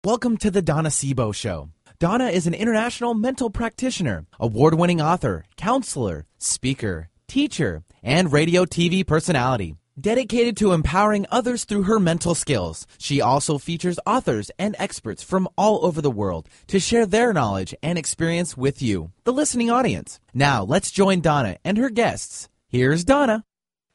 Welcome to the Donna Sebo Show. Donna is an international mental practitioner, award-winning author, counselor, speaker, teacher, and radio TV personality. Dedicated to empowering others through her mental skills, she also features authors and experts from all over the world to share their knowledge and experience with you, the listening audience. Now, let's join Donna and her guests. Here's Donna.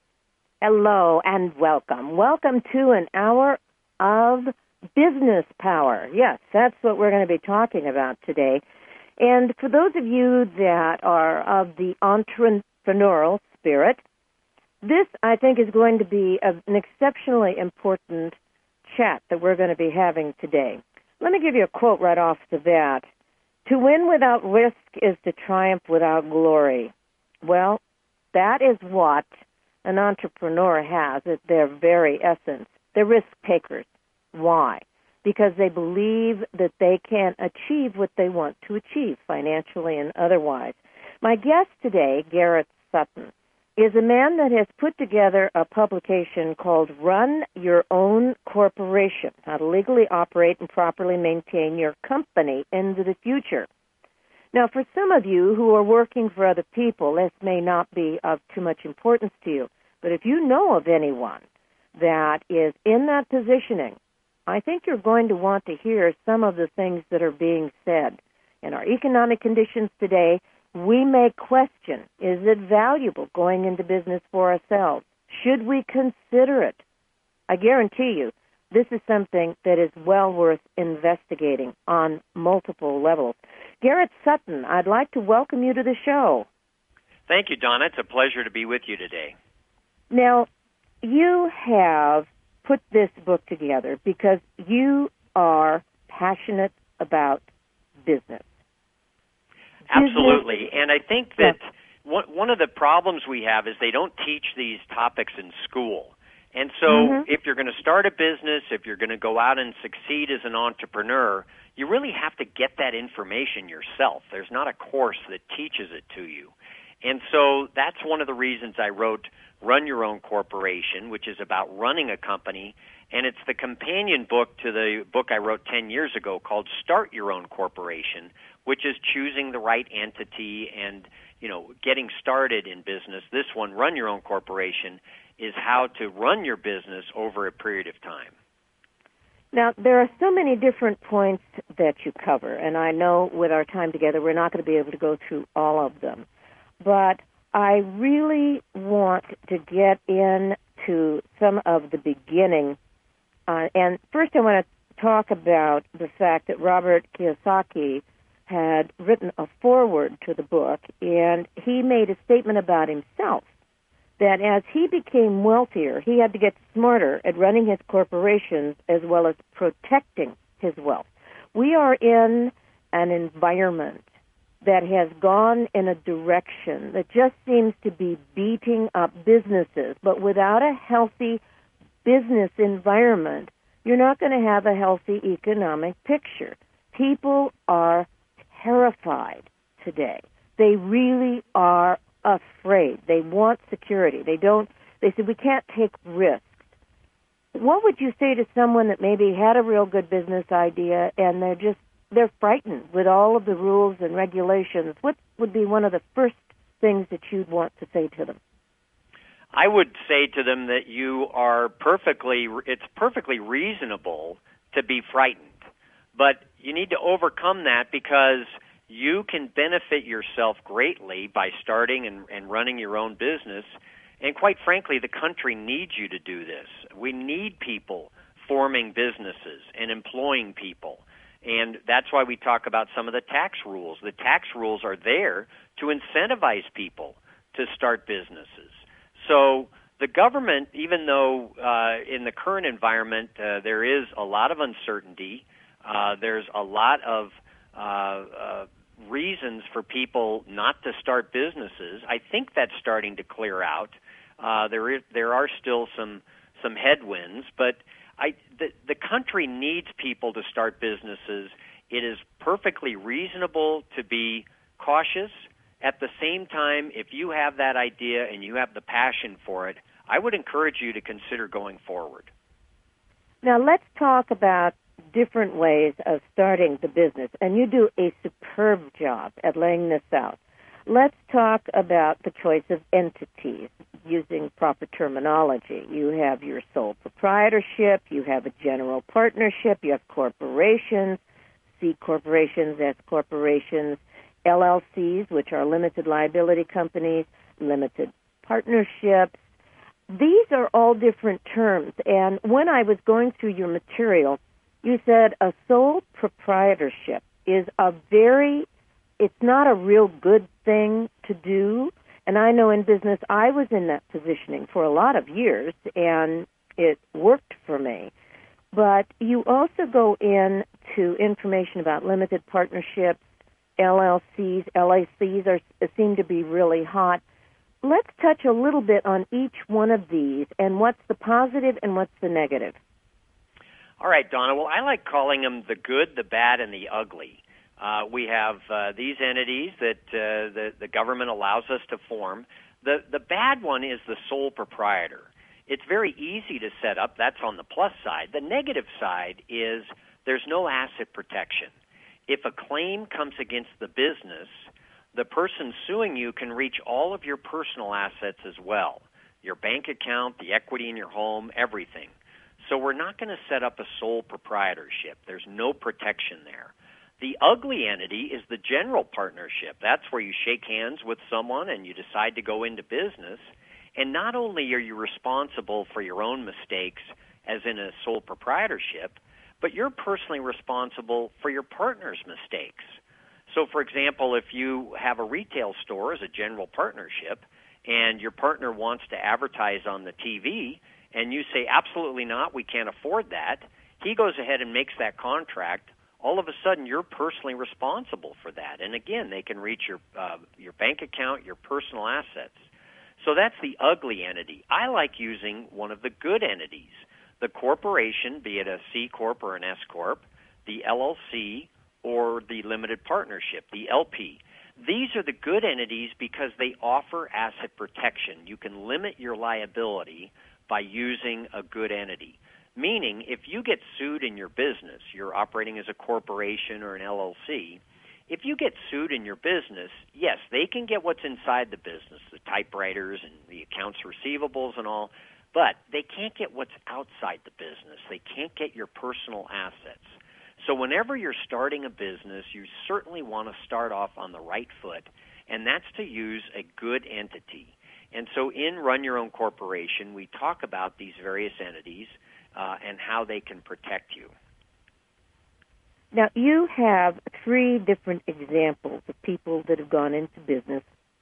Hello and welcome. Welcome to an hour of business power. Yes, that's what we're going to be talking about today. And for those of you that are of the entrepreneurial spirit, this, I think, is going to be an exceptionally important chat that we're going to be having today. Let me give you a quote right off the bat. To win without risk is to triumph without glory. Well, that is what an entrepreneur has at their very essence. They're risk takers. Why? Because they believe that they can achieve what they want to achieve, financially and otherwise. My guest today, Garrett Sutton, is a man that has put together a publication called Run Your Own Corporation, How to Legally Operate and Properly Maintain Your Company into the Future. Now, for some of you who are working for other people, this may not be of too much importance to you, but if you know of anyone that is in that positioning, I think you're going to want to hear some of the things that are being said. In our economic conditions today, we may question, is it valuable going into business for ourselves? Should we consider it? I guarantee you, this is something that is well worth investigating on multiple levels. Garrett Sutton, I'd like to welcome you to the show. Thank you, Donna. It's a pleasure to be with you today. Now, you have put this book together because you are passionate about business. Absolutely. And I think that one of the problems we have is they don't teach these topics in school. And so if you're going to start a business, if you're going to go out and succeed as an entrepreneur, you really have to get that information yourself. There's not a course that teaches it to you. And so that's one of the reasons I wrote Run Your Own Corporation, which is about running a company, and it's the companion book to the book I wrote 10 years ago called Start Your Own Corporation, which is choosing the right entity and, getting started in business. This one, Run Your Own Corporation, is how to run your business over a period of time. Now, there are so many different points that you cover, and I know with our time together we're not going to be able to go through all of them. But I really want to get into some of the beginning. And first I want to talk about the fact that Robert Kiyosaki had written a foreword to the book, and he made a statement about himself that as he became wealthier, he had to get smarter at running his corporations as well as protecting his wealth. We are in an environment that has gone in a direction that just seems to be beating up businesses. But without a healthy business environment, you're not going to have a healthy economic picture. People are terrified today. They really are afraid. They want security. They say, we can't take risks. What would you say to someone that maybe had a real good business idea and they're frightened with all of the rules and regulations? What would be one of the first things that you'd want to say to them? I would say to them that it's perfectly reasonable to be frightened. But you need to overcome that because you can benefit yourself greatly by starting and running your own business. And quite frankly, the country needs you to do this. We need people forming businesses and employing people. And that's why we talk about some of the tax rules. The tax rules are there to incentivize people to start businesses. So the government, even though in the current environment there is a lot of uncertainty, there's a lot of reasons for people not to start businesses, I think that's starting to clear out. There are still some headwinds, but the country needs people to start businesses. It is perfectly reasonable to be cautious. At the same time, if you have that idea and you have the passion for it, I would encourage you to consider going forward. Now let's talk about different ways of starting the business, and you do a superb job at laying this out. Let's talk about the choice of entities using proper terminology. You have your sole proprietorship, you have a general partnership, you have corporations, C corporations, S corporations, LLCs, which are limited liability companies, limited partnerships. These are all different terms, and when I was going through your material, you said a sole proprietorship is it's not a real good thing to do. And I know in business I was in that positioning for a lot of years, and it worked for me. But you also go into information about limited partnerships, LLCs. LLCs seem to be really hot. Let's touch a little bit on each one of these and what's the positive and what's the negative. All right, Donna. Well, I like calling them the good, the bad, and the ugly. We have these entities that the government allows us to form. The bad one is the sole proprietor. It's very easy to set up. That's on the plus side. The negative side is there's no asset protection. If a claim comes against the business, the person suing you can reach all of your personal assets as well, your bank account, the equity in your home, everything. So we're not going to set up a sole proprietorship. There's no protection there. The ugly entity is the general partnership. That's where you shake hands with someone and you decide to go into business. And not only are you responsible for your own mistakes, as in a sole proprietorship, but you're personally responsible for your partner's mistakes. So, for example, if you have a retail store as a general partnership and your partner wants to advertise on the TV and you say, absolutely not, we can't afford that, he goes ahead and makes that contract. All of a sudden, you're personally responsible for that. And again, they can reach your bank account, your personal assets. So that's the ugly entity. I like using one of the good entities, the corporation, be it a C Corp or an S Corp, the LLC, or the limited partnership, the LP. These are the good entities because they offer asset protection. You can limit your liability by using a good entity. Meaning, if you get sued in your business, you're operating as a corporation or an LLC, if you get sued in your business, yes, they can get what's inside the business, the typewriters and the accounts receivables and all, but they can't get what's outside the business. They can't get your personal assets. So whenever you're starting a business, you certainly want to start off on the right foot, and that's to use a good entity. And so in Run Your Own Corporation, we talk about these various entities and how they can protect you. Now, you have 3 different examples of people that have gone into business,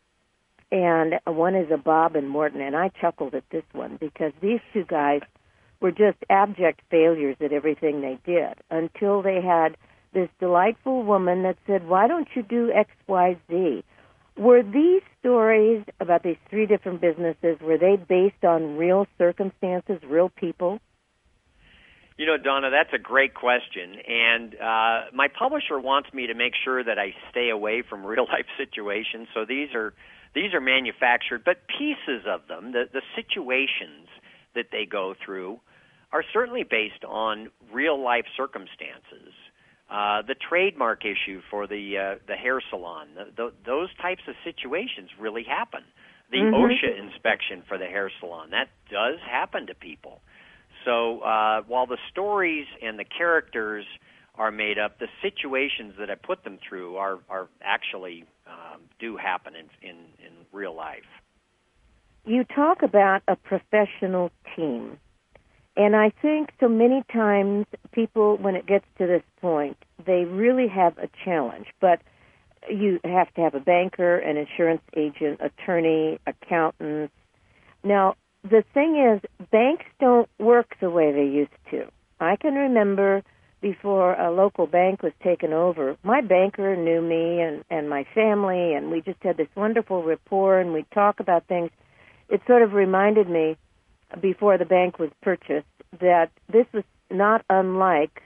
and one is a Bob and Morton, and I chuckled at this one because these 2 guys were just abject failures at everything they did until they had this delightful woman that said, why don't you do X, Y, Z? Were these stories about these 3 different businesses, were they based on real circumstances, real people? You know, Donna, that's a great question, and my publisher wants me to make sure that I stay away from real-life situations, so these are manufactured, but pieces of them, the situations that they go through, are certainly based on real-life circumstances. The trademark issue for the hair salon, those types of situations really happen. The OSHA inspection for the hair salon, that does happen to people. So while the stories and the characters are made up, the situations that I put them through are actually do happen in real life. You talk about a professional team, and I think so many times people, when it gets to this point, they really have a challenge, but you have to have a banker, an insurance agent, attorney, accountant. Now, the thing is, banks don't work the way they used to. I can remember before a local bank was taken over, my banker knew me and my family, and we just had this wonderful rapport, and we'd talk about things. It sort of reminded me, before the bank was purchased, that this was not unlike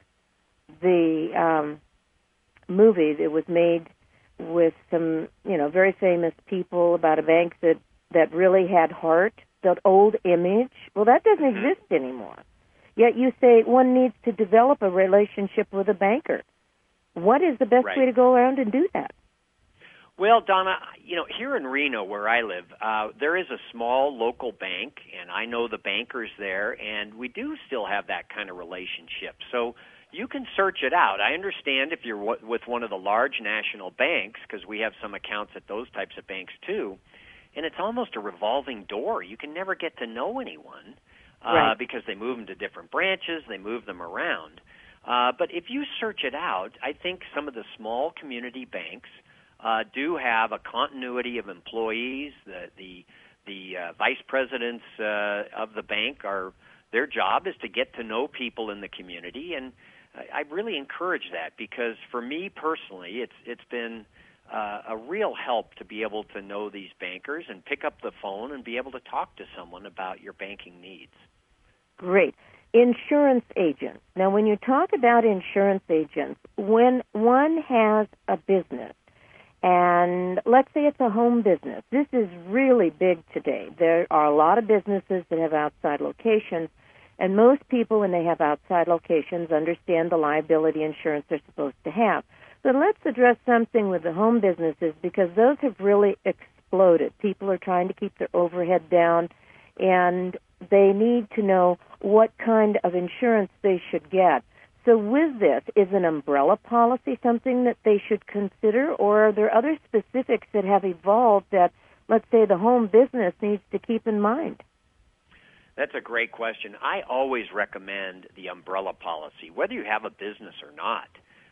the movie that was made with some, very famous people about a bank that really had heart, that old Image. Well, that doesn't exist anymore. Yet you say one needs to develop a relationship with a banker. What is the best way to go around and do that? Well, Donna, here in Reno, where I live, there is a small local bank, and I know the bankers there, and we do still have that kind of relationship. So you can search it out. I understand if you're with one of the large national banks, because we have some accounts at those types of banks too, and it's almost a revolving door. You can never get to know anyone because they move them to different branches, they move them around. But if you search it out, I think some of the small community banks do have a continuity of employees. The vice presidents of the bank their job is to get to know people in the community, and I really encourage that because for me personally, it's been a real help to be able to know these bankers and pick up the phone and be able to talk to someone about your banking needs. Great. Insurance agents. Now, when you talk about insurance agents, when one has a business, and let's say it's a home business, this is really big today. There are a lot of businesses that have outside locations, and most people, when they have outside locations, understand the liability insurance they're supposed to have. But let's address something with the home businesses because those have really exploded. People are trying to keep their overhead down, and they need to know what kind of insurance they should get. So with this, is an umbrella policy something that they should consider, or are there other specifics that have evolved that, let's say, the home business needs to keep in mind? That's a great question. I always recommend the umbrella policy, whether you have a business or not.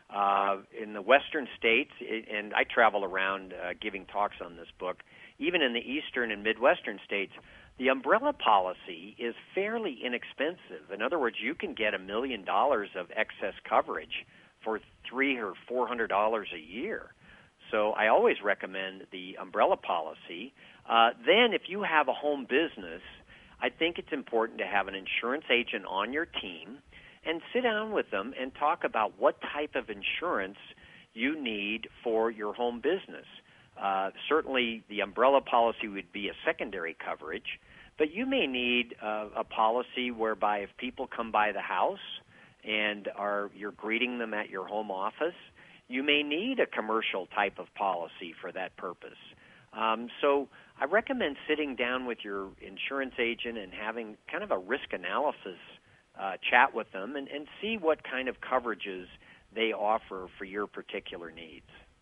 In the western states, and I travel around giving talks on this book, even in the eastern and midwestern states, the umbrella policy is fairly inexpensive. In other words, you can get $1 million of excess coverage for $300 or $400 a year. So I always recommend the umbrella policy. Then if you have a home business, I think it's important to have an insurance agent on your team and sit down with them and talk about what type of insurance you need for your home business. Certainly the umbrella policy would be a secondary coverage, but you may need a policy whereby if people come by the house and you're greeting them at your home office, you may need a commercial type of policy for that purpose. So I recommend sitting down with your insurance agent and having kind of a risk analysis chat with them and see what kind of coverages they offer for your particular needs.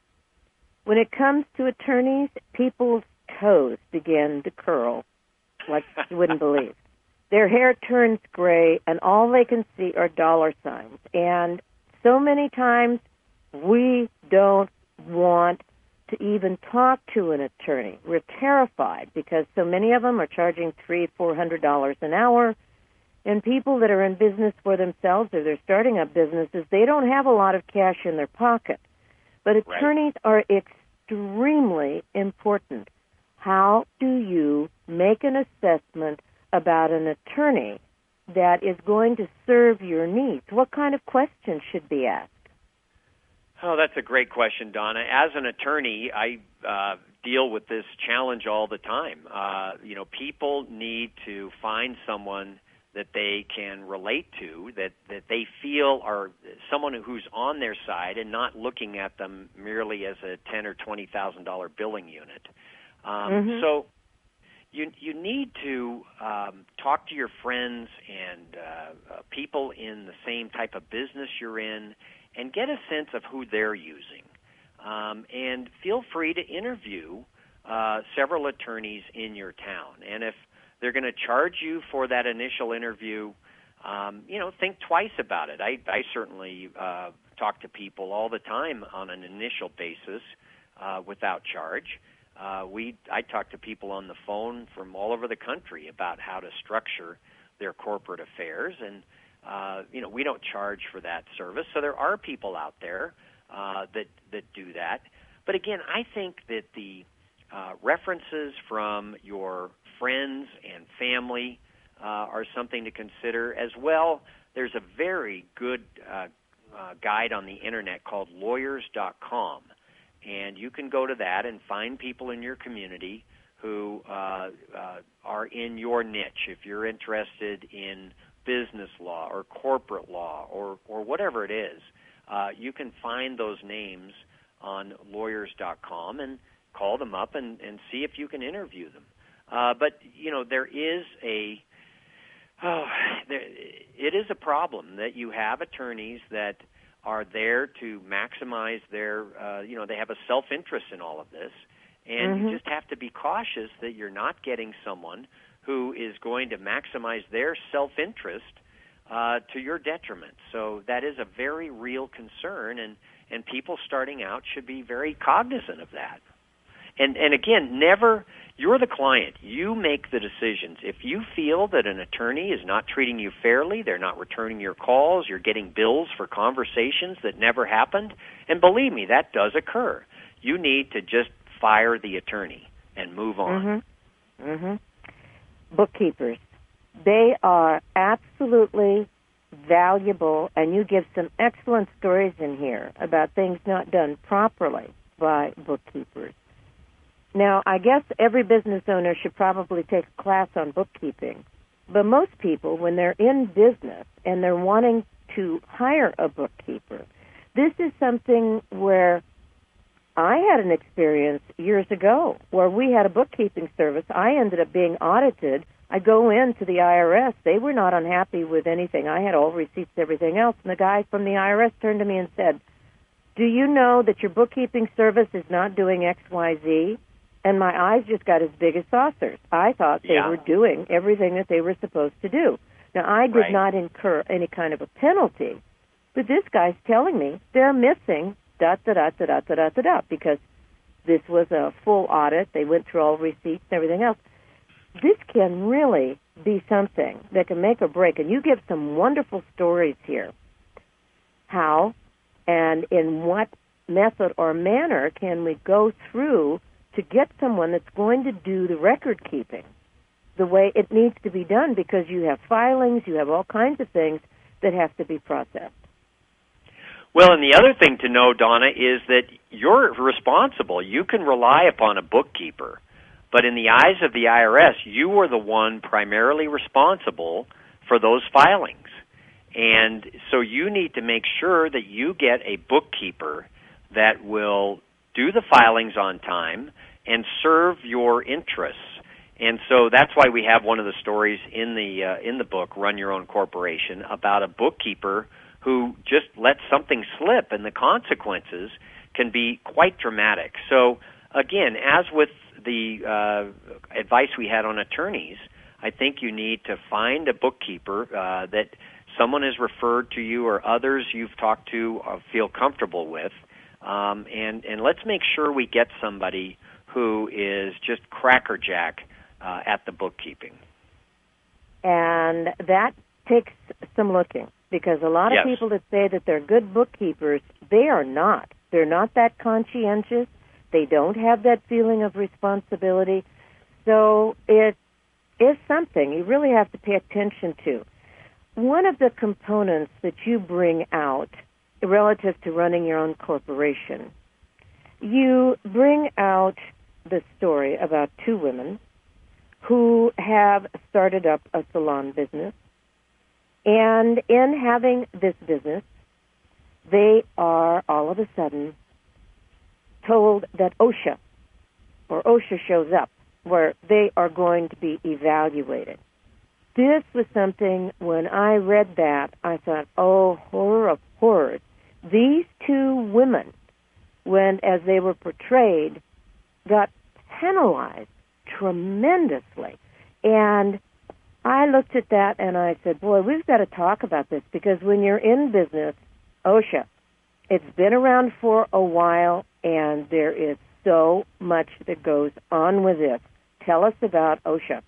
When it comes to attorneys, people's toes begin to curl like you wouldn't believe. Their hair turns gray, and all they can see are dollar signs. And so many times we don't want to even talk to an attorney. We're terrified because so many of them are charging $300-400 an hour. And people that are in business for themselves or they're starting up businesses, they don't have a lot of cash in their pocket. But attorneys are extremely important. How do you make an assessment about an attorney that is going to serve your needs? What kind of questions should be asked? Oh, that's a great question, Donna. As an attorney, I deal with this challenge all the time. People need to find someone that they can relate to, that they feel are someone who's on their side and not looking at them merely as a $10,000 or $20,000 billing unit. So you need to talk to your friends and people in the same type of business you're in and get a sense of who they're using. And feel free to interview several attorneys in your town. And if they're going to charge you for that initial interview, think twice about it. I certainly talk to people all the time on an initial basis without charge. I talk to people on the phone from all over the country about how to structure their corporate affairs, and we don't charge for that service. So there are people out there that do that. But again, I think that the references from your friends and family are something to consider as well. There's a very good guide on the internet called lawyers.com. And you can go to that and find people in your community who are in your niche. If you're interested in business law or corporate law or whatever it is, you can find those names on lawyers.com and call them up and see if you can interview them. But, there is it is a problem that you have attorneys that are there to maximize their, they have a self-interest in all of this. And you just have to be cautious that you're not getting someone who is going to maximize their self-interest to your detriment. So that is a very real concern, and people starting out should be very cognizant of that. And again, you're the client. You make the decisions. If you feel that an attorney is not treating you fairly, they're not returning your calls, you're getting bills for conversations that never happened, and believe me, that does occur. You need to just fire the attorney and move on. Bookkeepers, they are absolutely valuable, and you give some excellent stories in here about things not done properly by bookkeepers. Now, I guess every business owner should probably take a class on bookkeeping, but most people, when they're in business and they're wanting to hire a bookkeeper, this is something where I had an experience years ago where we had a bookkeeping service. I ended up being audited. I go into the IRS. They were not unhappy with anything. I had all receipts, everything else. And the guy from the IRS turned to me and said, "Do you know that your bookkeeping service is not doing X, Y, Z?" And my eyes just got as big as saucers. I thought they were doing everything that they were supposed to do. Now, I did not incur any kind of a penalty, but this guy's telling me they're missing ... because this was a full audit. They went through all receipts and everything else. This can really be something that can make or break, and you give some wonderful stories here. How and in what method or manner can we go through to get someone that's going to do the record keeping the way it needs to be done, because you have filings, you have all kinds of things that have to be processed. Well, and the other thing to know, Donna, is that you're responsible. You can rely upon a bookkeeper, but in the eyes of the IRS, you are the one primarily responsible for those filings. And so you need to make sure that you get a bookkeeper that will do the filings on time and serve your interests. And so that's why we have one of the stories in the book, Run Your Own Corporation, about a bookkeeper who just lets something slip, and the consequences can be quite dramatic. So, again, as with the advice we had on attorneys, I think you need to find a bookkeeper that someone has referred to you or others you've talked to feel comfortable with, and let's make sure we get somebody who is just crackerjack at the bookkeeping. And that takes some looking, because a lot of people that say that they're good bookkeepers, they are not. They're not that conscientious. They don't have that feeling of responsibility. So it is something you really have to pay attention to. One of the components that you bring out relative to running your own corporation, you bring out the story about two women who have started up a salon business. And in having this business, they are all of a sudden told that OSHA shows up, where they are going to be evaluated. This was something, when I read that, I thought, oh, horror of horrors. These two women, as they were portrayed, got penalized tremendously. And I looked at that and I said, boy, we've got to talk about this, because when you're in business, OSHA, it's been around for a while, and there is so much that goes on with this. Tell us about OSHA.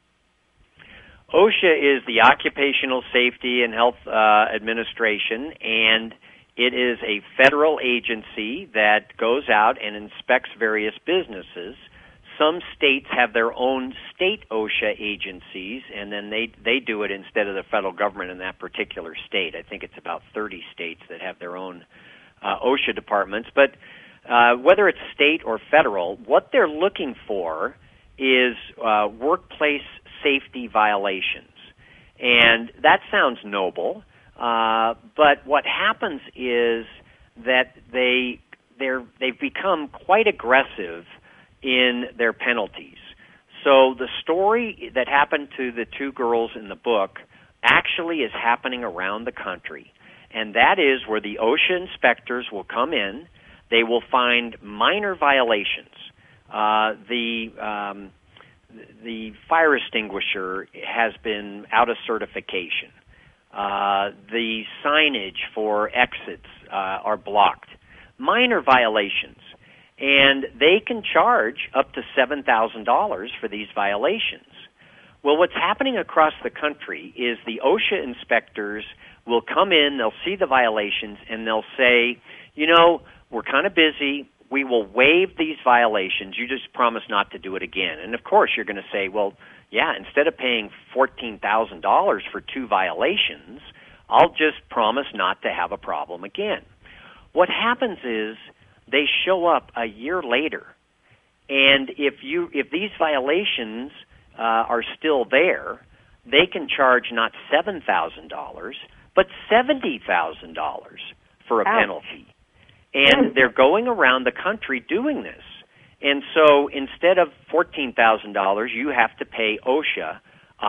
OSHA is the Occupational Safety and Health Administration, and it is a federal agency that goes out and inspects various businesses. Some states have their own state OSHA agencies, and then they do it instead of the federal government in that particular state. I think it's about 30 states that have their own OSHA departments. But whether it's state or federal, what they're looking for is workplace safety violations. And that sounds noble, but what happens is that they've become quite aggressive in their penalties. So the story that happened to the two girls in the book actually is happening around the country. And that is where the OSHA inspectors will come in. They will find minor violations. The fire extinguisher has been out of certification. The signage for exits are blocked. Minor violations. And they can charge up to $7,000 for these violations. Well, what's happening across the country is the OSHA inspectors will come in, they'll see the violations, and they'll say, we're kind of busy. We will waive these violations. You just promise not to do it again. And, of course, you're going to say, well, yeah, instead of paying $14,000 for 2 violations, I'll just promise not to have a problem again. What happens is they show up a year later, and if these violations are still there, they can charge not $7,000, but $70,000 for a penalty. And they're going around the country doing this. And so instead of $14,000, you have to pay OSHA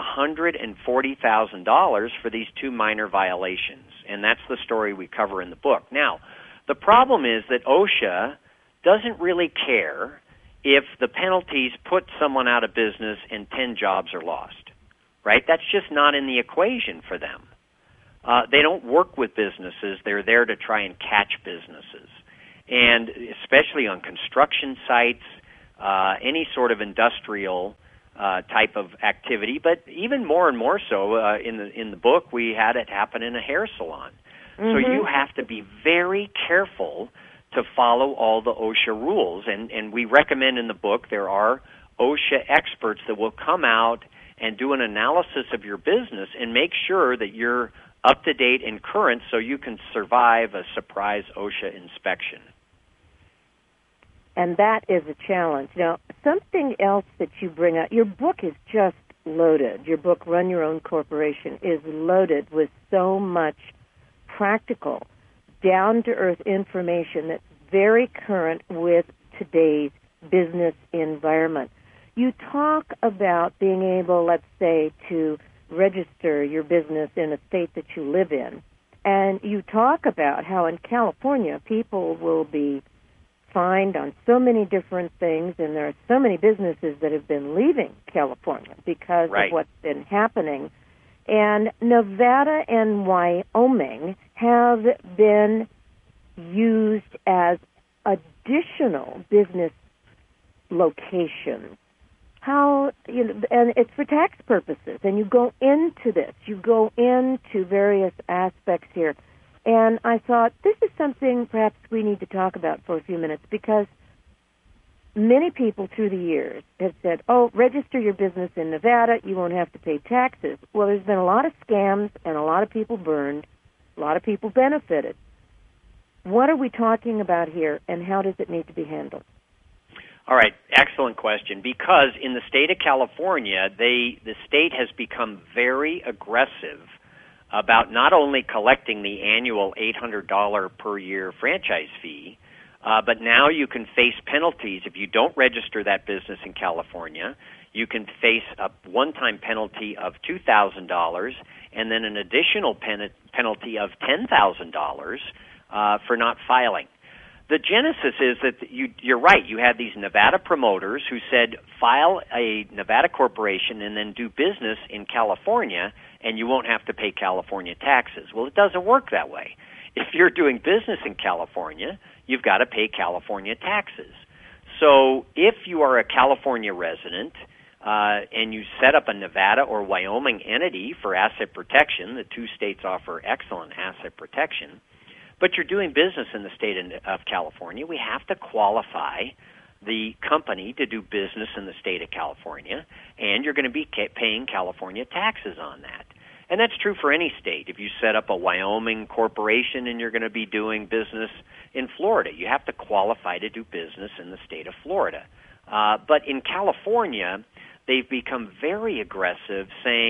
$140,000 for these 2 minor violations. And that's the story we cover in the book. Now, the problem is that OSHA doesn't really care if the penalties put someone out of business and 10 jobs are lost, right? That's just not in the equation for them. They don't work with businesses. They're there to try and catch businesses. And especially on construction sites, any sort of industrial type of activity, but even more and more so in the book, we had it happen in a hair salon. So you have to be very careful to follow all the OSHA rules. And we recommend in the book there are OSHA experts that will come out and do an analysis of your business and make sure that you're up to date and current so you can survive a surprise OSHA inspection. And that is a challenge. Now, something else that you bring up, your book is just loaded. Your book, Run Your Own Corporation, is loaded with so much practical, down-to-earth information that's very current with today's business environment. You talk about being able, let's say, to register your business in a state that you live in, and you talk about how in California people will be fined on so many different things, and there are so many businesses that have been leaving California because of what's been happening. And Nevada and Wyoming have been used as additional business locations. And it's for tax purposes, and you go into this. You go into various aspects here. And I thought, this is something perhaps we need to talk about for a few minutes, because many people through the years have said, register your business in Nevada, you won't have to pay taxes. Well, there's been a lot of scams, and a lot of people burned, a lot of people benefited. What are we talking about here, and how does it need to be handled? All right, excellent question. Because in the state of California, the state has become very aggressive about not only collecting the annual $800 per year franchise fee, but now you can face penalties if you don't register that business in California. You can face a one-time penalty of $2,000 and then an additional penalty of $10,000 for not filing. The genesis is that you're right. You had these Nevada promoters who said, file a Nevada corporation and then do business in California, and you won't have to pay California taxes. Well, it doesn't work that way. If you're doing business in California, you've got to pay California taxes. So if you are a California resident and you set up a Nevada or Wyoming entity for asset protection, the 2 states offer excellent asset protection, but you're doing business in the state of California, we have to qualify the company to do business in the state of California, and you're going to be paying California taxes on that. And that's true for any state. If you set up a Wyoming corporation and you're going to be doing business in Florida, you have to qualify to do business in the state of Florida. But in California, they've become very aggressive, saying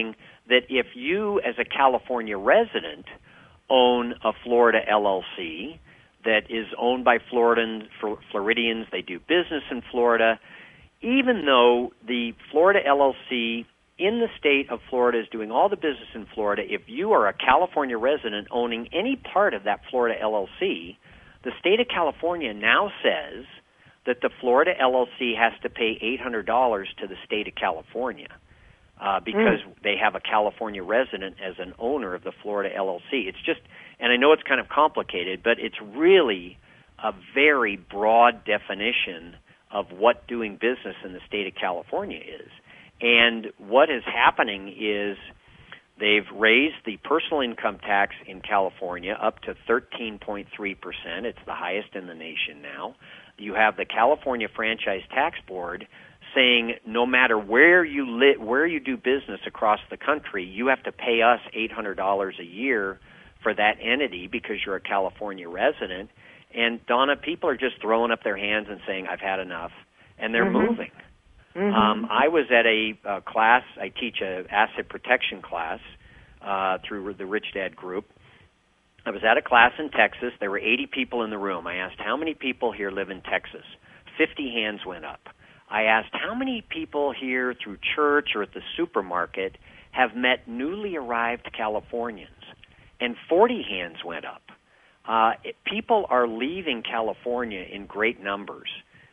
that if you, as a California resident, own a Florida LLC that is owned by Floridians, they do business in Florida, even though the Florida LLC in the state of Florida is doing all the business in Florida, if you are a California resident owning any part of that Florida LLC, the state of California now says that the Florida LLC has to pay $800 to the state of California because they have a California resident as an owner of the Florida LLC. It's just, and I know it's kind of complicated, but it's really a very broad definition of what doing business in the state of California is. And what is happening is they've raised the personal income tax in California up to 13.3%. It's the highest in the nation now. You have the California Franchise Tax Board saying no matter where you live, where you do business across the country, you have to pay us $800 a year for that entity because you're a California resident. And, Donna, people are just throwing up their hands and saying, I've had enough, and they're moving. I was at a class, I teach an asset protection class through the Rich Dad Group. I was at a class in Texas. There were 80 people in the room. I asked, how many people here live in Texas? 50 hands went up. I asked, how many people here through church or at the supermarket have met newly arrived Californians? And 40 hands went up. People are leaving California in great numbers.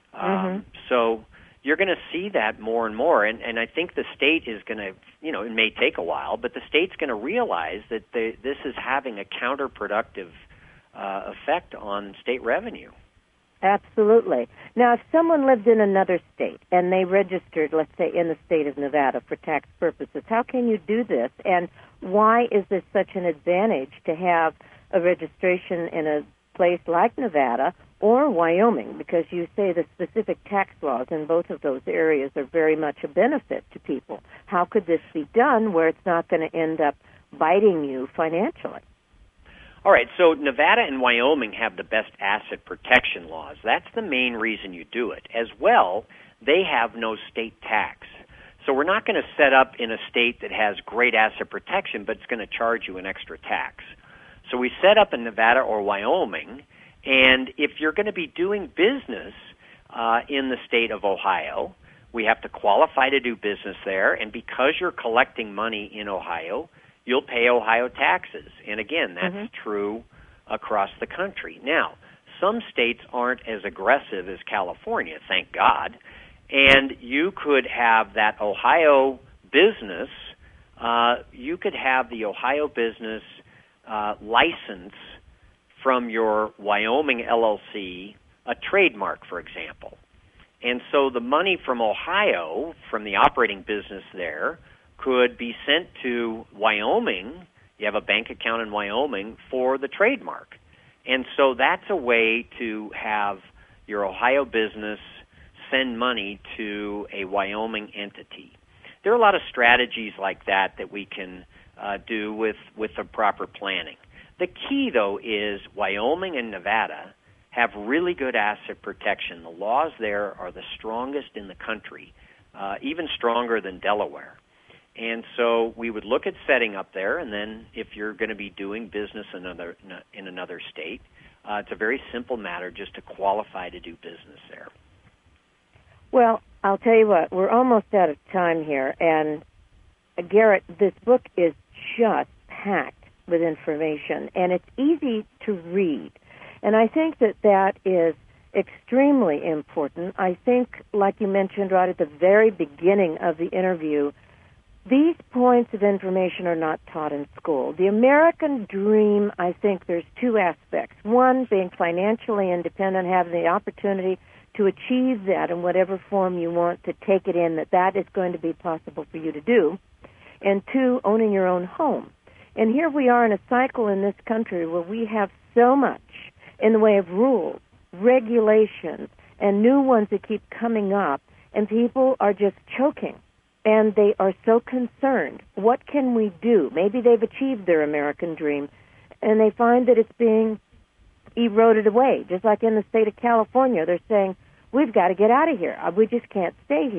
So you're going to see that more and more. And I think the state is going to, it may take a while, but the state's going to realize that this is having a counterproductive effect on state revenue. Absolutely. Now, if someone lived in another state and they registered, let's say, in the state of Nevada for tax purposes, how can you do this? And why is this such an advantage to have a registration in a place like Nevada or Wyoming? Because you say the specific tax laws in both of those areas are very much a benefit to people. How could this be done where it's not going to end up biting you financially? All right, so Nevada and Wyoming have the best asset protection laws. That's the main reason you do it. As well, they have no state tax. So we're not going to set up in a state that has great asset protection, but it's going to charge you an extra tax. So we set up in Nevada or Wyoming, and if you're going to be doing business in the state of Ohio, we have to qualify to do business there, and because you're collecting money in Ohio, you'll pay Ohio taxes. And again, that's true across the country. Now, some states aren't as aggressive as California, thank God, and you could have that Ohio business, you could have the Ohio business license from your Wyoming LLC, a trademark, for example. And so the money from Ohio, from the operating business there, could be sent to Wyoming. You have a bank account in Wyoming for the trademark. And so that's a way to have your Ohio business send money to a Wyoming entity. There are a lot of strategies like that we can do with the proper planning. The key, though, is Wyoming and Nevada have really good asset protection. The laws there are the strongest in the country, even stronger than Delaware. And so we would look at setting up there, and then if you're going to be doing business in another state, it's a very simple matter just to qualify to do business there. Well, I'll tell you what, we're almost out of time here, and Garrett, this book is just packed with information, and it's easy to read. And I think that is extremely important. I think, like you mentioned right at the very beginning of the interview, these points of information are not taught in school. The American dream, I think there's two aspects. One, being financially independent, having the opportunity to achieve that in whatever form you want to take it in, that is going to be possible for you to do. And two, owning your own home. And here we are in a cycle in this country where we have so much in the way of rules, regulations, and new ones that keep coming up, and people are just choking. And they are so concerned. What can we do? Maybe they've achieved their American dream, and they find that it's being eroded away. Just like in the state of California, they're saying, we've got to get out of here. We just can't stay here.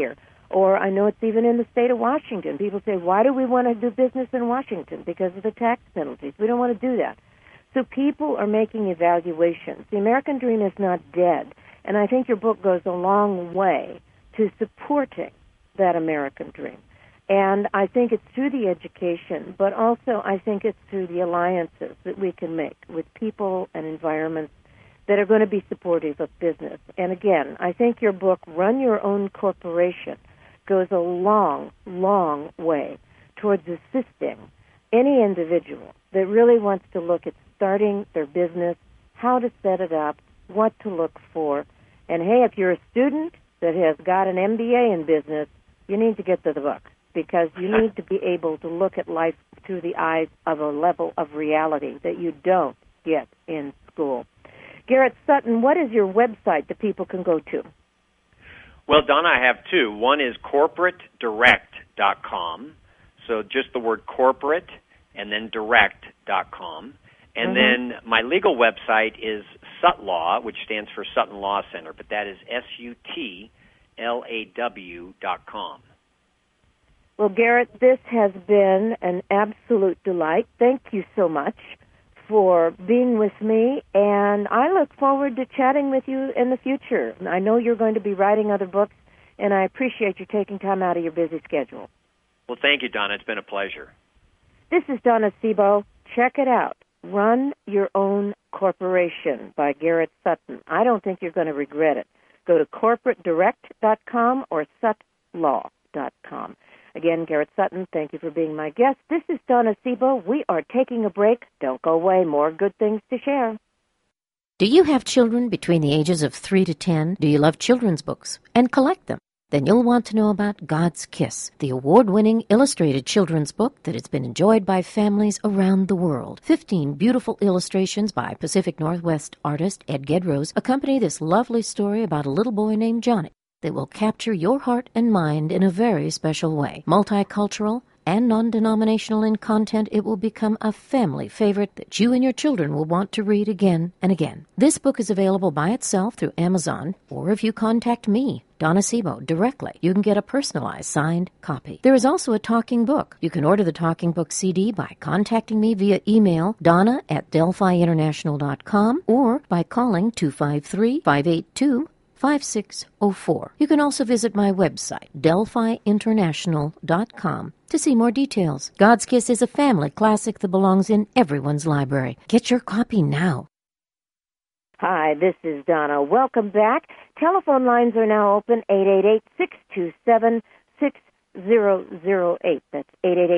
Or I know it's even in the state of Washington. People say, why do we want to do business in Washington? Because of the tax penalties. We don't want to do that. So people are making evaluations. The American dream is not dead. And I think your book goes a long way to supporting that American dream. And I think it's through the education, but also I think it's through the alliances that we can make with people and environments that are going to be supportive of business. And again, I think your book, Run Your Own Corporation, goes a long, long way towards assisting any individual that really wants to look at starting their business, how to set it up, what to look for. And hey, if you're a student that has got an MBA in business, you need to get to the book, because you need to be able to look at life through the eyes of a level of reality that you don't get in school. Garrett Sutton, what is your website that people can go to? Well, Donna, I have two. One is corporatedirect.com, so just the word corporate and then direct.com. And then my legal website is SUTLaw, which stands for Sutton Law Center, but that is SUTLAW.com. Well, Garrett, this has been an absolute delight. Thank you so much for being with me, and I look forward to chatting with you in the future. I know you're going to be writing other books, and I appreciate you taking time out of your busy schedule. Well, thank you, Donna. It's been a pleasure. This is Donna Sebo. Check it out. Run Your Own Corporation by Garrett Sutton. I don't think you're going to regret it. Go to corporatedirect.com or sutlaw.com. Again, Garrett Sutton, thank you for being my guest. This is Donna Sebo. We are taking a break. Don't go away. More good things to share. Do you have children between the ages of 3 to 10? Do you love children's books and collect them? Then you'll want to know about God's Kiss, the award-winning illustrated children's book that has been enjoyed by families around the world. 15 beautiful illustrations by Pacific Northwest artist Ed Gedrose accompany this lovely story about a little boy named Johnny that will capture your heart and mind in a very special way. Multicultural and non-denominational in content, it will become a family favorite that you and your children will want to read again and again. This book is available by itself through Amazon, or if you contact me, Donna Sebo, directly, you can get a personalized signed copy. There is also a talking book. You can order the talking book CD by contacting me via email, donna@delphiinternational.com, or by calling 253-582-5604. You can also visit my website, delphiinternational.com, to see more details. God's Kiss is a family classic that belongs in everyone's library. Get your copy now. Hi, this is Donna. Welcome back. Telephone lines are now open, 888-627-6008. That's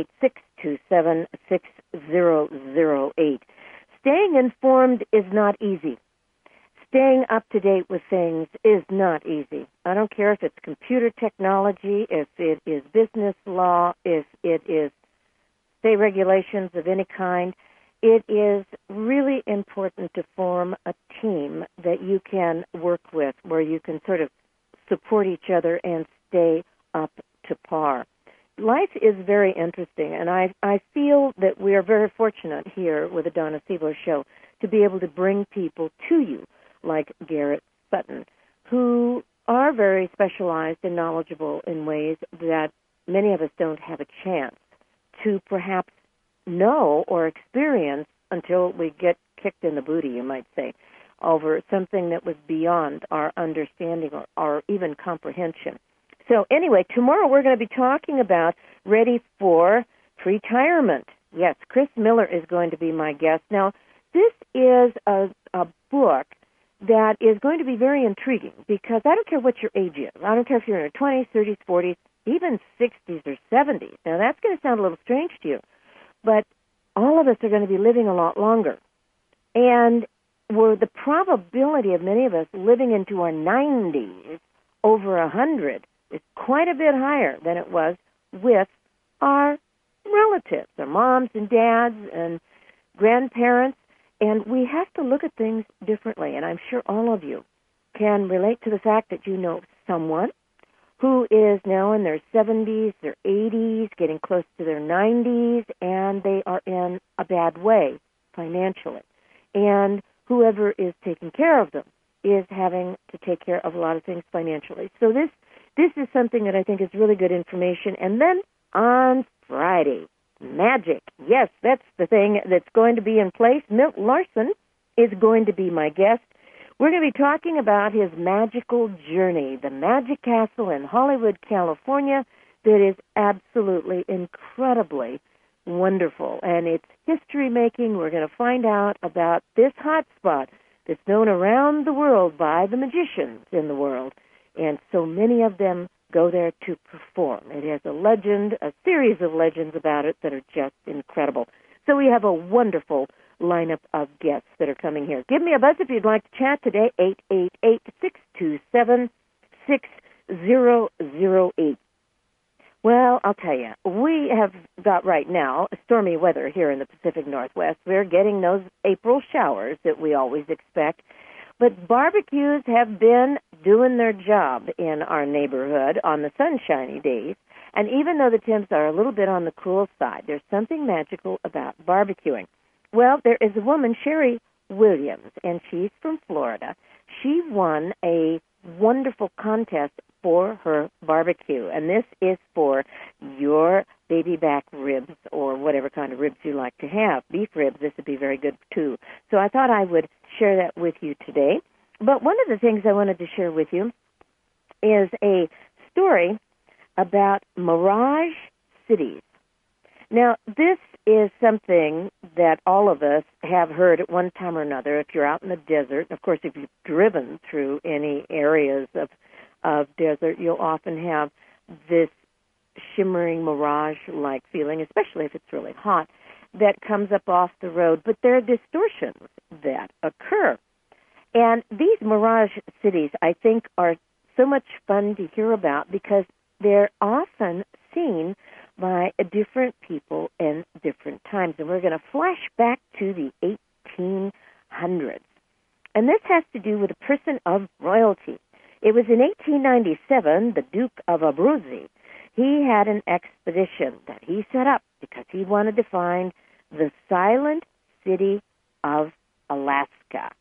888-627-6008. Staying informed is not easy. Staying up to date with things is not easy. I don't care if it's computer technology, if it is business law, if it is state regulations of any kind. It is really important to form a team that you can work with, where you can sort of support each other and stay up to par. Life is very interesting, and I feel that we are very fortunate here with the Donna Sebo Show to be able to bring people to you like Garrett Sutton, who are very specialized and knowledgeable in ways that many of us don't have a chance to perhaps know or experience until we get kicked in the booty, you might say, over something that was beyond our understanding or even comprehension. So anyway, tomorrow we're going to be talking about ready for retirement. Yes, Chris Miller is going to be my guest. Now, this is a book that is going to be very intriguing, because I don't care what your age is. I don't care if you're in your 20s, 30s, 40s, even 60s or 70s. Now, that's going to sound a little strange to you, but all of us are going to be living a lot longer. And the probability of many of us living into our 90s over 100 is quite a bit higher than it was with our relatives, our moms and dads and grandparents. And we have to look at things differently, and I'm sure all of you can relate to the fact that you know someone who is now in their 70s, their 80s, getting close to their 90s, and they are in a bad way financially. And whoever is taking care of them is having to take care of a lot of things financially. So this this is something that I think is really good information. And then on Friday, magic. Yes, that's the thing that's going to be in place. Milt Larson is going to be my guest. We're going to be talking about his magical journey, the Magic Castle in Hollywood, California, that is absolutely incredibly wonderful. And it's history-making. We're going to find out about this hot spot that's known around the world by the magicians in the world. And so many of them go there to perform. It has a legend, a series of legends about it that are just incredible. So we have a wonderful lineup of guests that are coming here. Give me a buzz if you'd like to chat today, 888-627-6008. Well, I'll tell you, we have got right now stormy weather here in the Pacific Northwest. We're getting those April showers that we always expect. But barbecues have been doing their job in our neighborhood on the sunshiny days. And even though the temps are a little bit on the cool side, there's something magical about barbecuing. Well, there is a woman, Sherry Williams, and she's from Florida. She won a wonderful contest for her barbecue, and this is for your baby back ribs or whatever kind of ribs you like to have. Beef ribs, this would be very good too. So I thought I would share that with you today. But one of the things I wanted to share with you is a story about mirage cities. Now, this is something that all of us have heard at one time or another. If you're out in the desert, of course, if you've driven through any areas of desert, you'll often have this shimmering mirage-like feeling, especially if it's really hot, that comes up off the road. But there are distortions that occur. And these mirage cities, I think, are so much fun to hear about because they're often seen by different people in different times. And we're going to flash back to the 1800s. And this has to do with a person of royalty. It was in 1897, the Duke of Abruzzi. He had an expedition that he set up because he wanted to find the silent city of Alaska.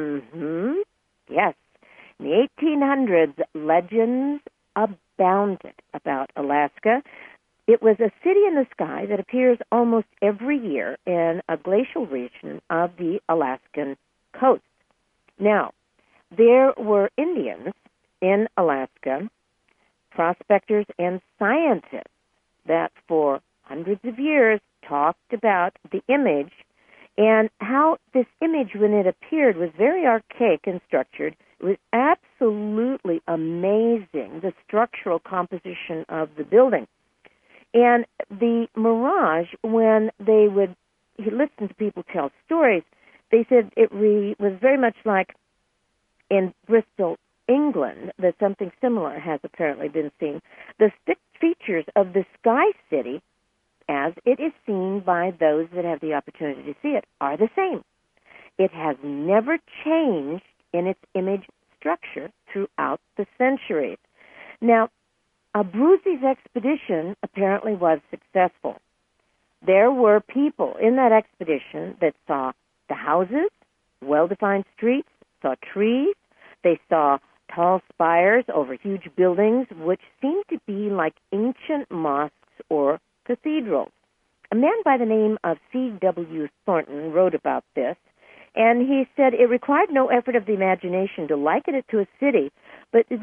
Yes. In the 1800s, legends abounded about Alaska. It was a city in the sky that appears almost every year in a glacial region of the Alaskan coast. Now, there were Indians in Alaska, prospectors and scientists that for hundreds of years talked about the image and how this image, when it appeared, was very archaic and structured. It was absolutely amazing, the structural composition of the building. And the mirage, when they would listen to people tell stories, they said it was very much like in Bristol, England, that something similar has apparently been seen. The features of the Sky City, as it is seen by those that have the opportunity to see it, are the same. It has never changed in its image structure throughout the centuries. Now, Abruzzi's expedition apparently was successful. There were people in that expedition that saw the houses, well-defined streets, saw trees, they saw tall spires over huge buildings, which seemed to be like ancient mosques or cathedrals. A man by the name of C.W. Thornton wrote about this, and he said it required no effort of the imagination to liken it to a city, but this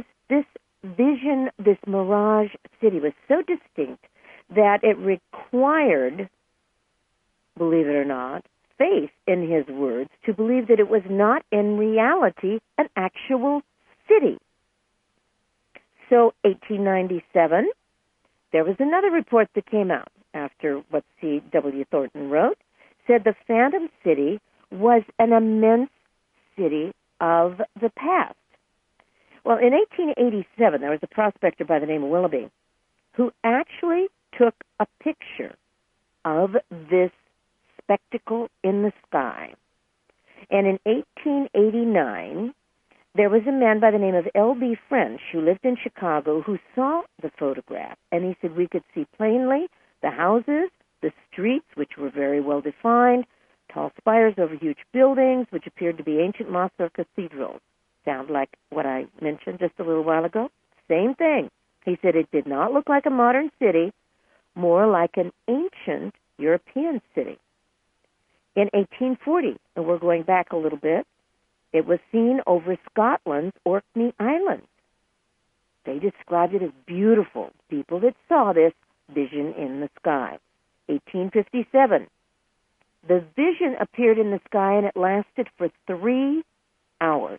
vision, this mirage city was so distinct that it required, believe it or not, faith in his words to believe that it was not in reality an actual city. So 1897, there was another report that came out after what C.W. Thornton wrote, said the Phantom City was an immense city of the past. Well, in 1887, there was a prospector by the name of Willoughby who actually took a picture of this spectacle in the sky. And in 1889, there was a man by the name of L.B. French who lived in Chicago who saw the photograph. And he said we could see plainly the houses, the streets, which were very well defined, tall spires over huge buildings, which appeared to be ancient mosques or cathedrals. Sound like what I mentioned just a little while ago? same thing. He said it did not look like a modern city, more like an ancient European city. In 1840, and we're going back a little bit, it was seen over Scotland's Orkney Islands. They described it as beautiful. People that saw this vision in the sky. 1857, the vision appeared in the sky and it lasted for 3 hours.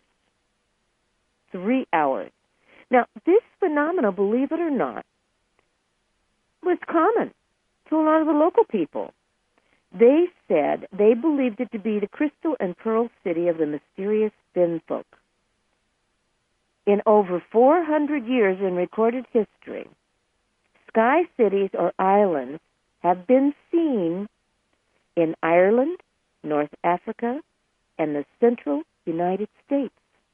3 hours. Now, this phenomenon, believe it or not, was common to a lot of the local people. They said they believed it to be the crystal and pearl city of the mysterious Finn folk. In over 400 years in recorded history, sky cities or islands have been seen in Ireland, North Africa, and the central United States.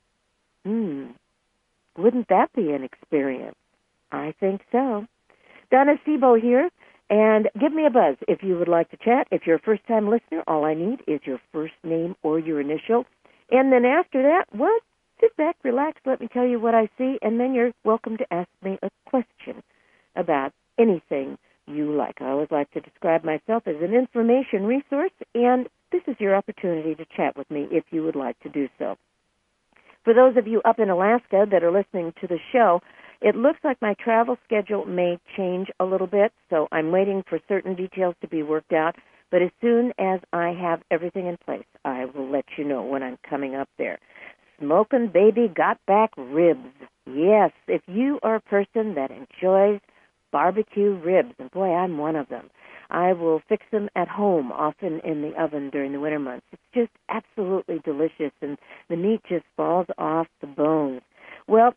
Wouldn't that be an experience? I think so. Donna Sebo here, and give me a buzz if you would like to chat. If you're a first-time listener, all I need is your first name or your initial. And then after that, sit back, relax, let me tell you what I see, and then you're welcome to ask me a question about anything you like. I always like to describe myself as an information resource, and this is your opportunity to chat with me if you would like to do so. For those of you up in Alaska that are listening to the show, it looks like my travel schedule may change a little bit, so I'm waiting for certain details to be worked out. But as soon as I have everything in place, I will let you know when I'm coming up there. Smokin' Baby Got Back Ribs. Yes, if you are a person that enjoys barbecue ribs, and boy, I'm one of them, I will fix them at home, often in the oven during the winter months. It's just absolutely delicious, and the meat just falls off the bones. Well,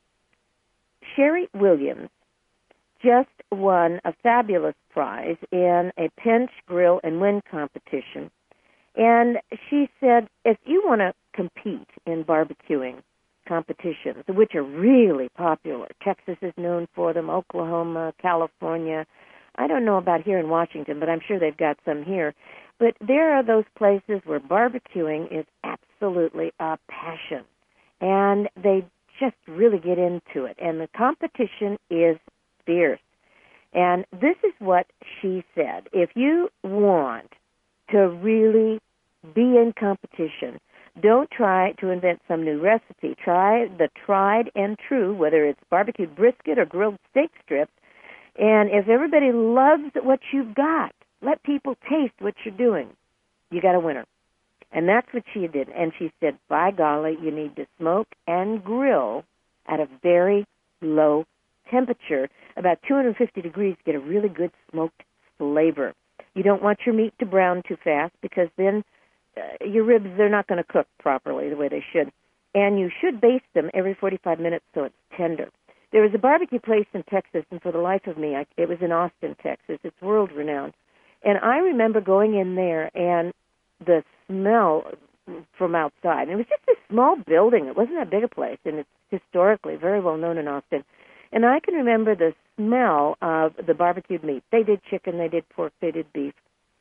Sherry Williams just won a fabulous prize in a Pinch Grill and Win competition. And she said, if you want to compete in barbecuing competitions, which are really popular, Texas is known for them, Oklahoma, California, I don't know about here in Washington, but I'm sure they've got some here. But there are those places where barbecuing is absolutely a passion, and they just really get into it, and the competition is fierce. And this is what she said. If you want to really be in competition, don't try to invent some new recipe. Try the tried and true, whether it's barbecued brisket or grilled steak strips. And if everybody loves what you've got, let people taste what you're doing. You got a winner. And that's what she did. And she said, by golly, you need to smoke and grill at a very low temperature, about 250 degrees, to get a really good smoked flavor. You don't want your meat to brown too fast, because then your ribs, they're not going to cook properly the way they should. And you should baste them every 45 minutes so it's tender. There was a barbecue place in Texas, and for the life of me, it was in Austin, Texas. It's world-renowned. And I remember going in there, and the smell from outside, and it was just a small building. It wasn't that big a place, and it's historically very well known in Austin. And I can remember the smell of the barbecued meat. They did chicken, they did pork, they did beef.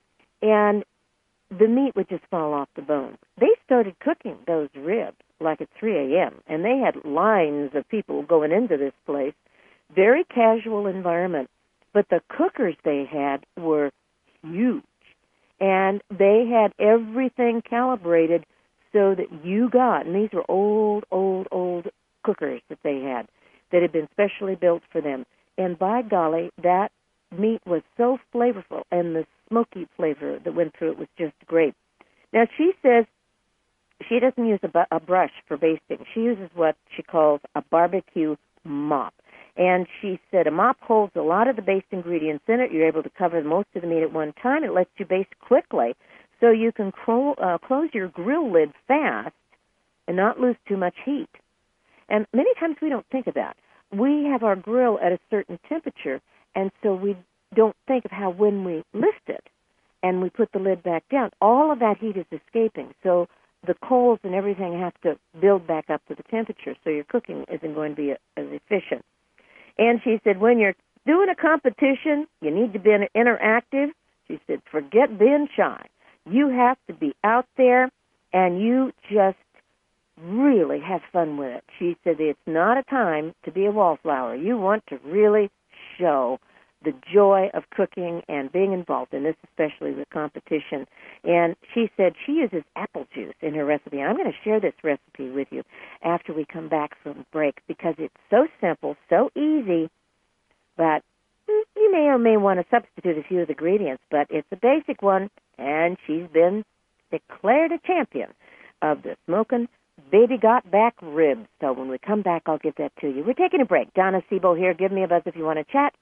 And the meat would just fall off the bone. They started cooking those ribs like at 3 a.m., and they had lines of people going into this place. Very casual environment. But the cookers they had were huge, and they had everything calibrated so that you got, and these were old cookers that they had that had been specially built for them. And by golly, that meat was so flavorful, and the smoky flavor that went through it was just great. Now, she says she doesn't use a brush for basting. She uses what she calls a barbecue mop. And she said a mop holds a lot of the based ingredients in it. You're able to cover most of the meat at one time. It lets you baste quickly, so you can close your grill lid fast and not lose too much heat. And many times we don't think of that. We have our grill at a certain temperature, and so we don't think of how when we lift it and we put the lid back down, all of that heat is escaping. So the coals and everything have to build back up to the temperature, so your cooking isn't going to be as efficient. And she said, when you're doing a competition, you need to be interactive. She said, forget being shy. You have to be out there, and you just really have fun with it. She said it's not a time to be a wallflower. You want to really show the joy of cooking and being involved in this, especially with competition. And she said she uses apple juice in her recipe. I'm going to share this recipe with you after we come back from break because it's so simple, so easy, but you may or may want to substitute a few of the ingredients, but it's a basic one, and she's been declared a champion of the smoking baby got back ribs. So when we come back, I'll give that to you. We're taking a break. Donna Sebo here. Give me a buzz if you want to chat.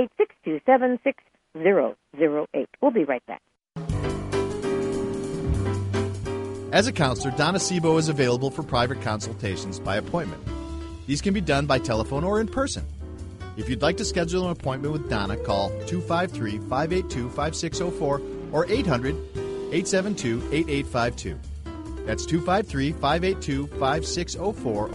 888-627-6008. We'll be right back. As a counselor, Donna Sebo is available for private consultations by appointment. These can be done by telephone or in person. If you'd like to schedule an appointment with Donna, call 253-582-5604 or 800-872-8852. That's 253-582-5604.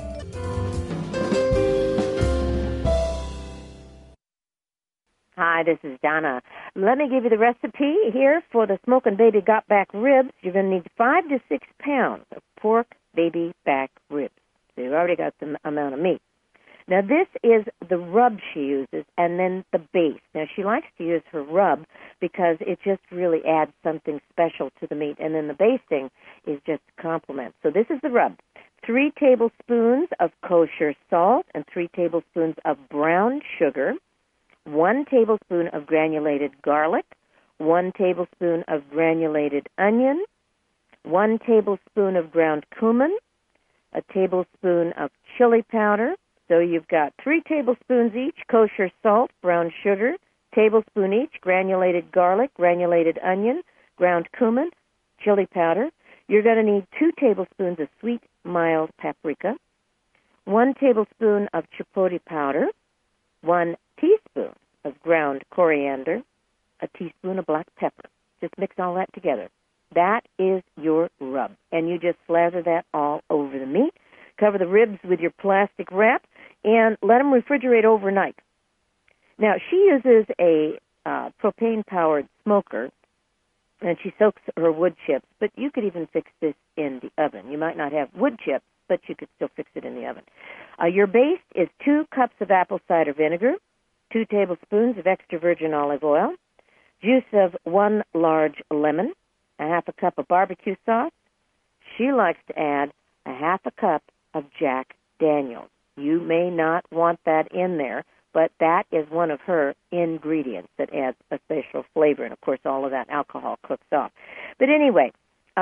Hi, this is Donna. Let me give you the recipe here for the smoking baby got back ribs. You're going to need 5 to 6 pounds of pork baby back ribs. So you've already got the amount of meat. Now, this is the rub she uses, and then the base. Now, she likes to use her rub because it just really adds something special to the meat, and then the basting is just a compliment. So this is the rub. 3 tablespoons of kosher salt and 3 tablespoons of brown sugar, 1 tablespoon of granulated garlic, 1 tablespoon of granulated onion, 1 tablespoon of ground cumin, a tablespoon of chili powder. So you've got 3 tablespoons each, kosher salt, brown sugar, tablespoon each, granulated garlic, granulated onion, ground cumin, chili powder. You're going to need 2 tablespoons of sweet, mild paprika, 1 tablespoon of chipotle powder, 1 teaspoon of ground coriander, a teaspoon of black pepper. Just mix all that together. That is your rub. And you just slather that all over the meat. Cover the ribs with your plastic wrap and let them refrigerate overnight. Now, she uses a propane-powered smoker, and she soaks her wood chips, but you could even fix this in the oven. You might not have wood chips, but you could still fix it in the oven. Your base is 2 cups of apple cider vinegar, 2 tablespoons of extra virgin olive oil, juice of 1 large lemon, a half a cup of barbecue sauce. She likes to add a half a cup of Jack Daniels. You may not want that in there, but that is one of her ingredients that adds a special flavor. And, of course, all of that alcohol cooks off. But anyway,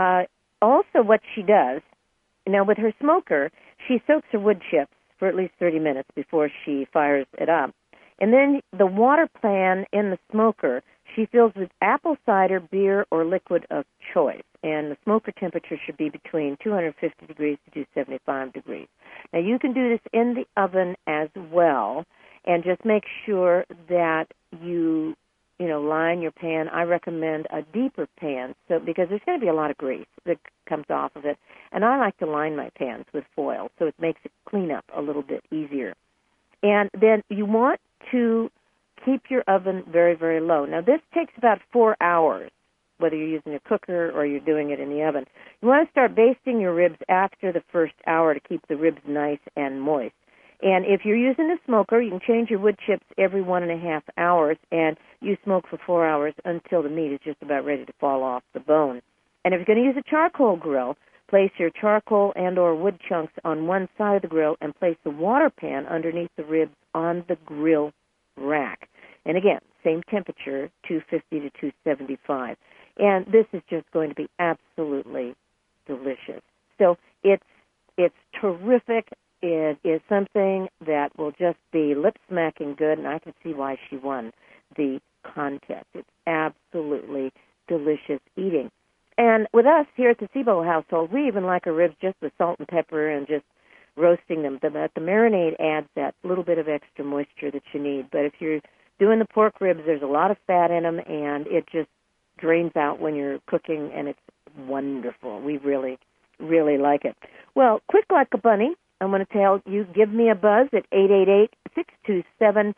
also what she does, now with her smoker, she soaks her wood chips for at least 30 minutes before she fires it up. And then the water pan in the smoker, she fills with apple cider, beer, or liquid of choice. And the smoker temperature should be between 250 degrees to 275 degrees. Now, you can do this in the oven as well, and just make sure that you line your pan. I recommend a deeper pan because there's going to be a lot of grease that comes off of it. And I like to line my pans with foil, so it makes it clean up a little bit easier. And then you want to keep your oven very, very low. Now, this takes about 4 hours, whether you're using a cooker or you're doing it in the oven. You want to start basting your ribs after the first hour to keep the ribs nice and moist. And if you're using a smoker, you can change your wood chips every 1.5 hours, and you smoke for 4 hours until the meat is just about ready to fall off the bone. And if you're going to use a charcoal grill, place your charcoal and or wood chunks on one side of the grill and place the water pan underneath the ribs on the grill rack. And again, same temperature, 250 to 275. And this is just going to be absolutely delicious. So it's terrific. It is something that will just be lip-smacking good, and I can see why she won the contest. It's absolutely delicious eating. And with us here at the Sebo household, we even like our ribs just with salt and pepper and just roasting them. The marinade adds that little bit of extra moisture that you need. But if you're doing the pork ribs, there's a lot of fat in them, and it just drains out when you're cooking, and it's wonderful. We really, really like it. Well, quick like a bunny, I'm going to tell you, give me a buzz at 888-627-6008,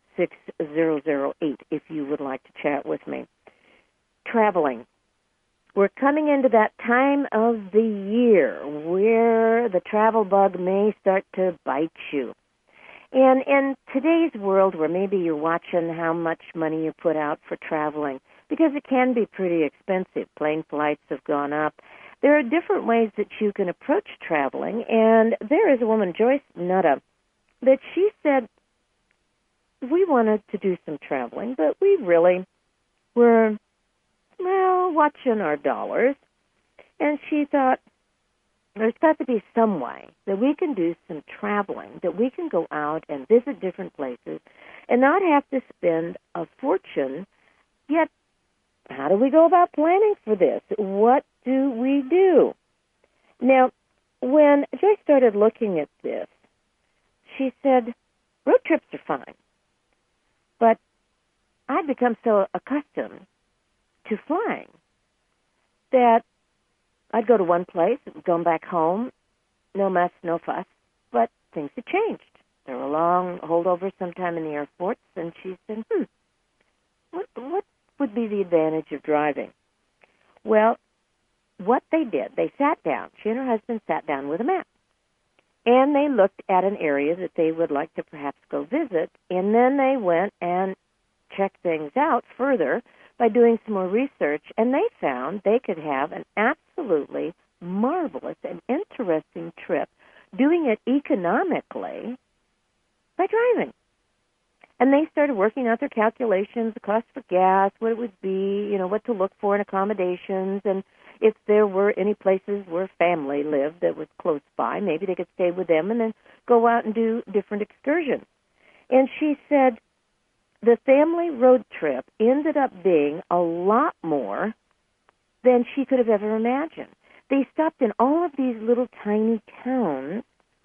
627-6008, if you would like to chat with me. Traveling. we're coming into that time of the year where the travel bug may start to bite you. And in today's world where maybe you're watching how much money you put out for traveling, because it can be pretty expensive, plane flights have gone up, there are different ways that you can approach traveling. And there is a woman, Joyce Nutta, that she said, we wanted to do some traveling, but we really were, watching our dollars. And she thought, there's got to be some way that we can do some traveling, that we can go out and visit different places and not have to spend a fortune. Yet, how do we go about planning for this? What do we do? Now, when Joyce started looking at this, she said, road trips are fine, but I'd become so accustomed to flying that I'd go to one place, going back home, no mess, no fuss, but things had changed. There were long holdovers sometime in the airports, and she said, what would be the advantage of driving? Well, what they did, they sat down, she and her husband sat down with a map, and they looked at an area that they would like to perhaps go visit, and then they went and checked things out further by doing some more research, and they found they could have an absolutely marvelous and interesting trip doing it economically by driving. And they started working out their calculations, the cost for gas, what it would be, what to look for in accommodations, and if there were any places where family lived that was close by, maybe they could stay with them and then go out and do different excursions. And she said, the family road trip ended up being a lot more than she could have ever imagined. They stopped in all of these little tiny towns,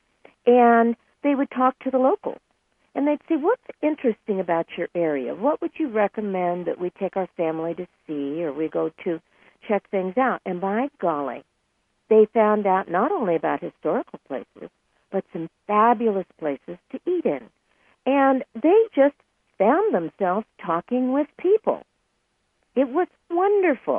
and they would talk to the locals. And they'd say, what's interesting about your area? What would you recommend that we take our family to see or we go to check things out? And by golly, they found out not only about historical places, but some fabulous places to eat in. And they just found themselves talking with people. It was wonderful.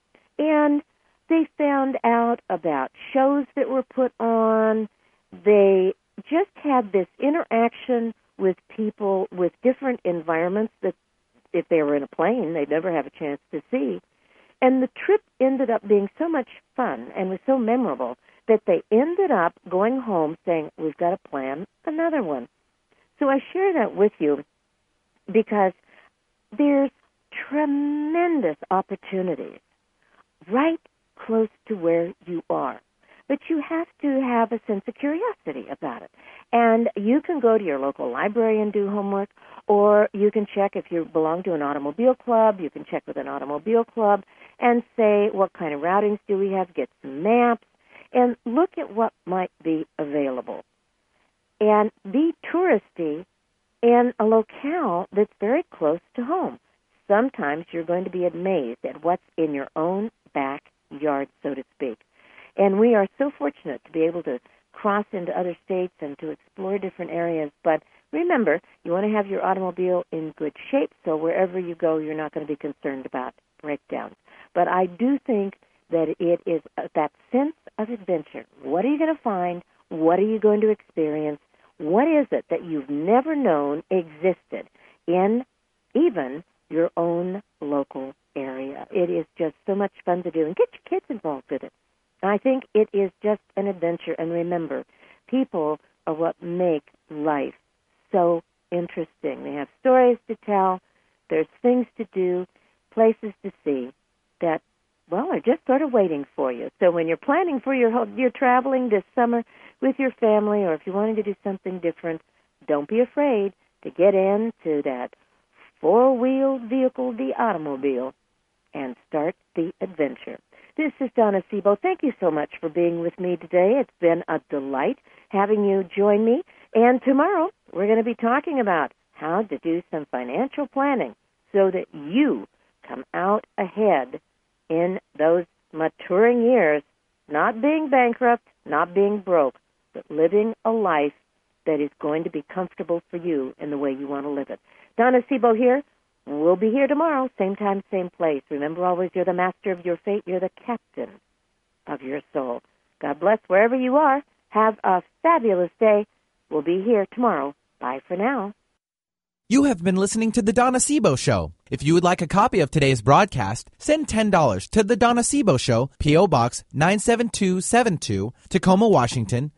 And they found out about shows that were put on. They just had this interaction with people with different environments that if they were in a plane, they'd never have a chance to see. And the trip ended up being so much fun and was so memorable that they ended up going home saying, we've got to plan another one. So I share that with you because there's tremendous opportunities right close to where you are. But you have to have a sense of curiosity about it. And you can go to your local library and do homework, or you can check if you belong to an automobile club. You can check with an automobile club and say, what kind of routings do we have? Get some maps and look at what might be available. And be touristy in a locale that's very close to home. Sometimes you're going to be amazed at what's in your own backyard, so to speak. And we are so fortunate to be able to cross into other states and to explore different areas. But remember, you want to have your automobile in good shape, so wherever you go, you're not going to be concerned about breakdowns. But I do think that it is that sense of adventure. What are you going to find? What are you going to experience? What is it that you've never known existed in even your own local area? It is just so much fun to do. And get your kids involved with it. I think it is just an adventure. And remember, people are what make life so interesting. They have stories to tell. There's things to do, places to see that, well, are just sort of waiting for you. So when you're planning for your traveling this summer with your family, or if you're wanting to do something different, don't be afraid to get into that four-wheeled vehicle, the automobile, and start the adventure. This is Donna Sebo. Thank you so much for being with me today. It's been a delight having you join me. And tomorrow, we're going to be talking about how to do some financial planning so that you come out ahead in those maturing years, not being bankrupt, not being broke, but living a life that is going to be comfortable for you in the way you want to live it. Donna Sebo here. We'll be here tomorrow, same time, same place. Remember always, you're the master of your fate. You're the captain of your soul. God bless wherever you are. Have a fabulous day. We'll be here tomorrow. Bye for now. You have been listening to The Donna Sebo Show. If you would like a copy of today's broadcast, send $10 to The Donna Sebo Show, P.O. Box 97272, Tacoma, Washington,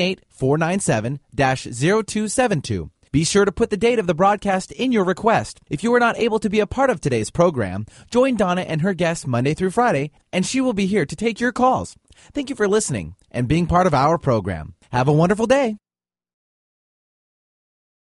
98497-0272. Be sure to put the date of the broadcast in your request. If you were not able to be a part of today's program, join Donna and her guests Monday through Friday, and she will be here to take your calls. Thank you for listening and being part of our program. Have a wonderful day.